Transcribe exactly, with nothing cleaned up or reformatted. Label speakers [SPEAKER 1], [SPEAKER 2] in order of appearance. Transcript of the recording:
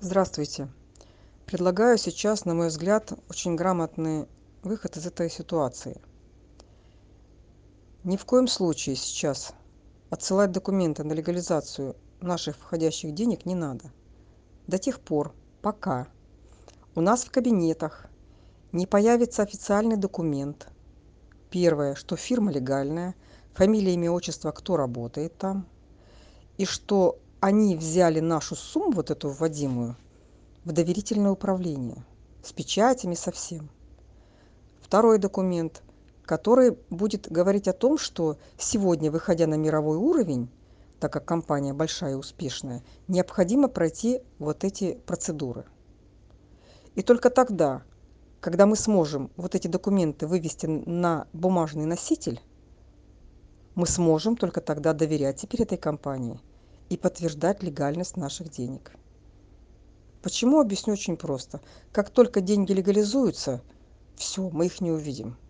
[SPEAKER 1] Здравствуйте. Предлагаю сейчас, на мой взгляд, очень грамотный выход из этой ситуации. Ни в коем случае сейчас отсылать документы на легализацию наших входящих денег не надо. До тех пор, пока у нас в кабинетах не появится официальный документ. Первое, что фирма легальная, фамилия, имя, отчество, кто работает там, и что они взяли нашу сумму, вот эту вводимую, в доверительное управление с печатями, со всем. Второй документ, который будет говорить о том, что сегодня, выходя на мировой уровень, так как компания большая и успешная, необходимо пройти вот эти процедуры. И только тогда, когда мы сможем вот эти документы вывести на бумажный носитель, мы сможем только тогда доверять теперь этой компании и подтверждать легальность наших денег. Почему? Объясню очень просто. Как только деньги легализуются, все, мы их не увидим.